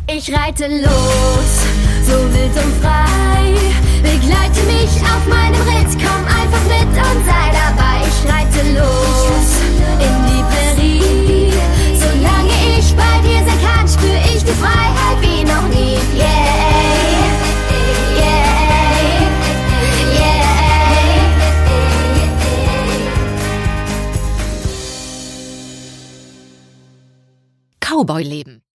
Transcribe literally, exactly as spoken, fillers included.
Ich reite los, so wild und frei. Begleite mich auf meinem Ritt, komm einfach mit und sei dabei. Ich reite los in die Prärie. Solange ich bei dir sein kann, spür ich die Freiheit wie noch nie. Yeah, yeah, yeah. Cowboy-Leben.